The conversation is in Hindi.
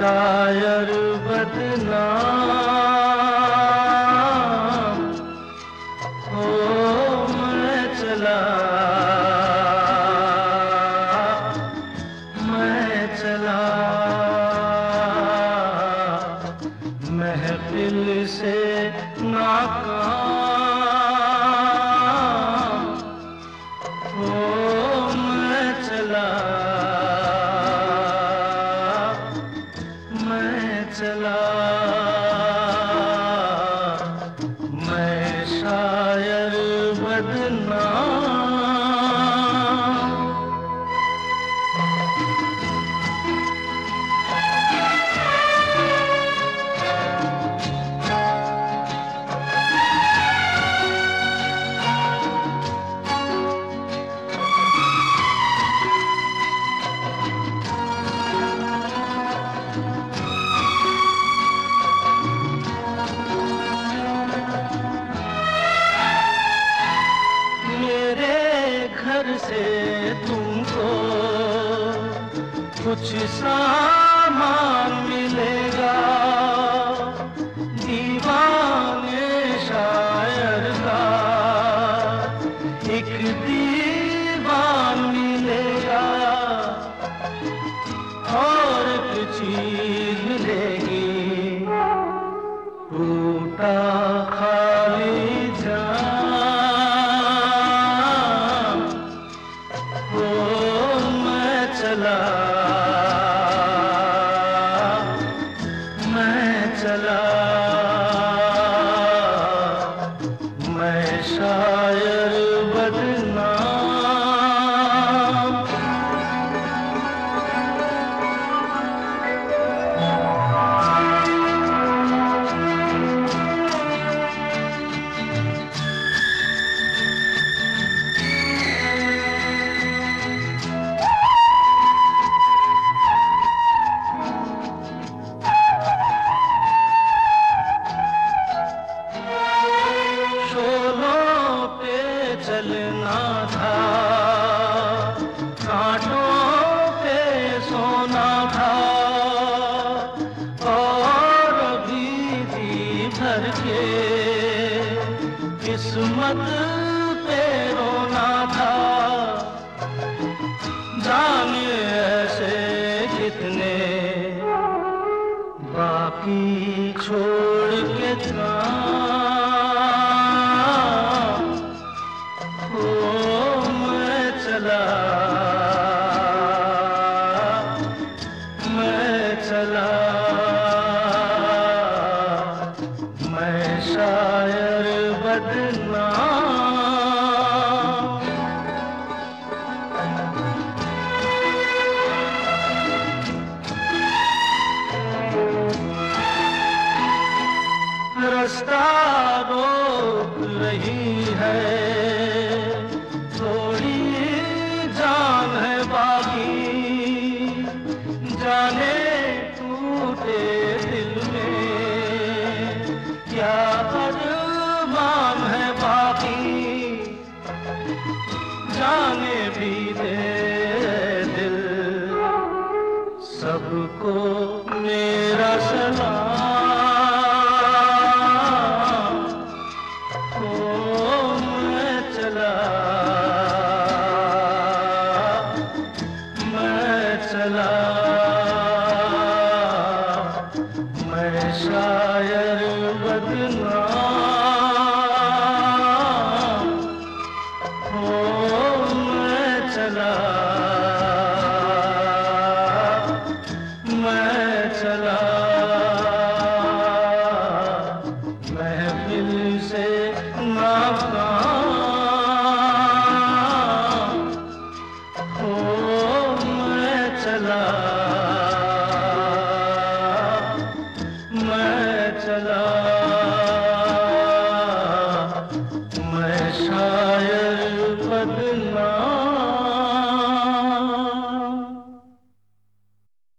शायर बदनाम हो मैं चला महफिल से नाकाम हो मैं चला मैं शायर बदनाम। घर से तुमको कुछ सामान मिलेगा, दीवाने शायर का एक दीवान मिलेगा, और एक चीज मिलेगी टूटा खाली मैं शायर बदनाम। चलना था, कांटों पे सोना था, और अभी जी भर के किस्मत पे रोना था। जाने ऐसे कितने बाकी छोड़ के मैं शायर बदनाम। रास्ता रोक रही है, थोड़ी जान है बाकी, जाने टूटे दिल में क्या अरमान है बाकी, जाने भी दे दिल सबको मेरा सलाम हो मैं चला मैं शायर बदनाम हो मैं चला महफिल से नाकाम हो मैं चला मैं चला।